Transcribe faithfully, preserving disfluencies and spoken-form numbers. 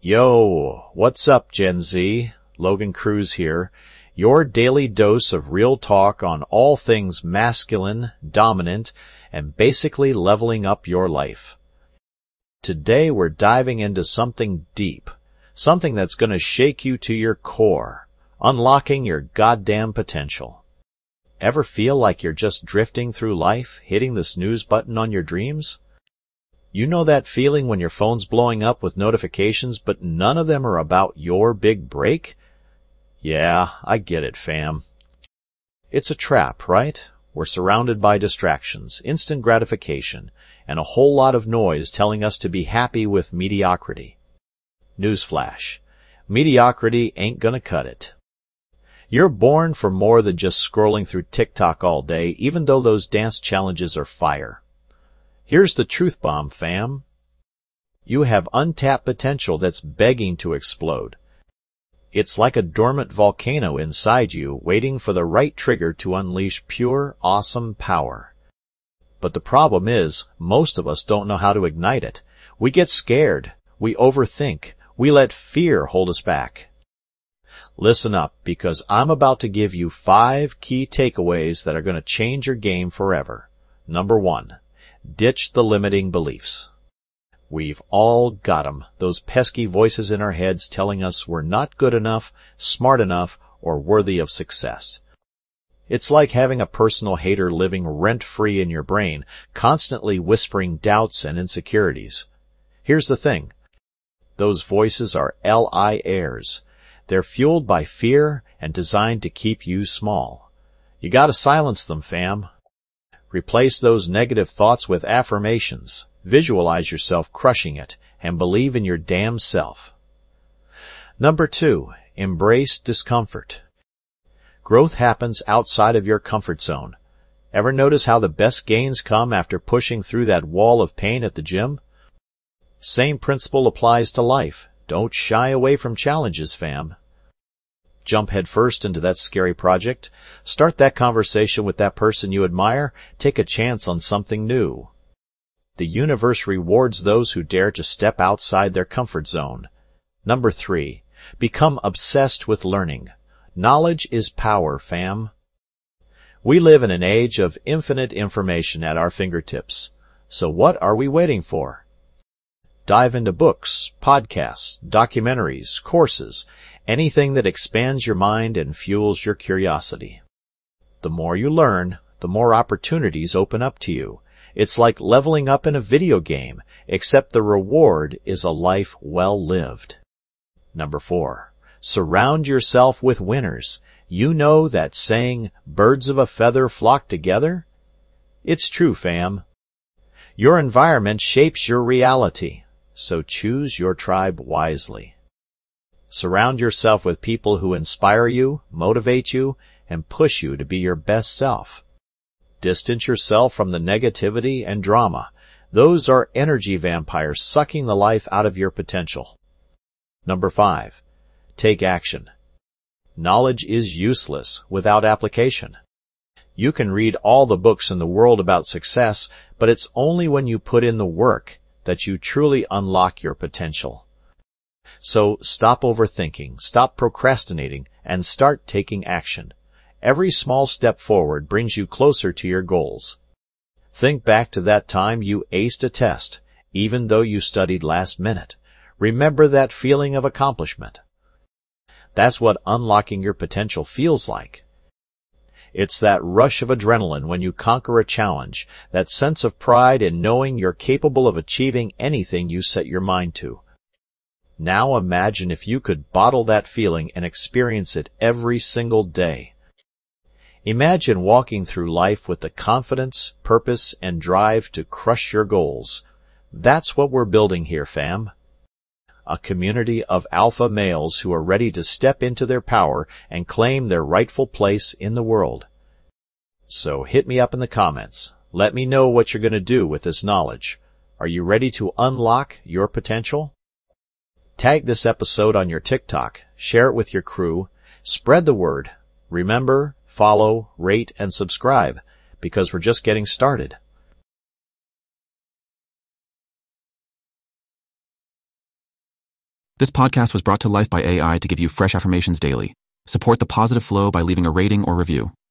Yo, what's up, Gen Z? Logan Cruz here. Your daily dose of real talk on all things masculine, dominant, and basically leveling up your life. Today we're diving into something deep, something that's going to shake you to your core, unlocking your goddamn potential. Ever feel like you're just drifting through life, hitting the snooze button on your dreams? You know that feeling when your phone's blowing up with notifications, but none of them are about your big break? Yeah, I get it, fam. It's a trap, right? We're surrounded by distractions, instant gratification, and a whole lot of noise telling us to be happy with mediocrity. Newsflash. Mediocrity ain't gonna cut it. You're born for more than just scrolling through TikTok all day, even though those dance challenges are fire. Here's the truth bomb, fam. You have untapped potential that's begging to explode. It's like a dormant volcano inside you, waiting for the right trigger to unleash pure, awesome power. But the problem is, most of us don't know how to ignite it. We get scared. We overthink. We let fear hold us back. Listen up, because I'm about to give you five key takeaways that are going to change your game forever. Number one, ditch the limiting beliefs. We've all got 'em, those pesky voices in our heads telling us we're not good enough, smart enough, or worthy of success. It's like having a personal hater living rent-free in your brain, constantly whispering doubts and insecurities. Here's the thing. Those voices are liars. They're fueled by fear and designed to keep you small. You gotta silence them, fam. Replace those negative thoughts with affirmations. Visualize yourself crushing it, and believe in your damn self. Number two, embrace discomfort. Growth happens outside of your comfort zone. Ever notice how the best gains come after pushing through that wall of pain at the gym? Same principle applies to life. Don't shy away from challenges, fam. Jump headfirst into that scary project. Start that conversation with that person you admire. Take a chance on something new. The universe rewards those who dare to step outside their comfort zone. Number three, become obsessed with learning. Knowledge is power, fam. We live in an age of infinite information at our fingertips. So what are we waiting for? Dive into books, podcasts, documentaries, courses, anything that expands your mind and fuels your curiosity. The more you learn, the more opportunities open up to you. It's like leveling up in a video game, except the reward is a life well lived. Number four, surround yourself with winners. You know that saying, birds of a feather flock together? It's true, fam. Your environment shapes your reality, so choose your tribe wisely. Surround yourself with people who inspire you, motivate you, and push you to be your best self. Distance yourself from the negativity and drama. Those are energy vampires sucking the life out of your potential. Number five, take action. Knowledge is useless without application. You can read all the books in the world about success, but it's only when you put in the work that you truly unlock your potential. So stop overthinking, stop procrastinating, and start taking action. Every small step forward brings you closer to your goals. Think back to that time you aced a test, even though you studied last minute. Remember that feeling of accomplishment. That's what unlocking your potential feels like. It's that rush of adrenaline when you conquer a challenge, that sense of pride in knowing you're capable of achieving anything you set your mind to. Now imagine if you could bottle that feeling and experience it every single day. Imagine walking through life with the confidence, purpose, and drive to crush your goals. That's what we're building here, fam. A community of alpha males who are ready to step into their power and claim their rightful place in the world. So hit me up in the comments. Let me know what you're going to do with this knowledge. Are you ready to unlock your potential? Tag this episode on your TikTok, share it with your crew, spread the word. Remember, follow, rate, and subscribe, because we're just getting started. This podcast was brought to life by A I to give you fresh affirmations daily. Support the positive flow by leaving a rating or review.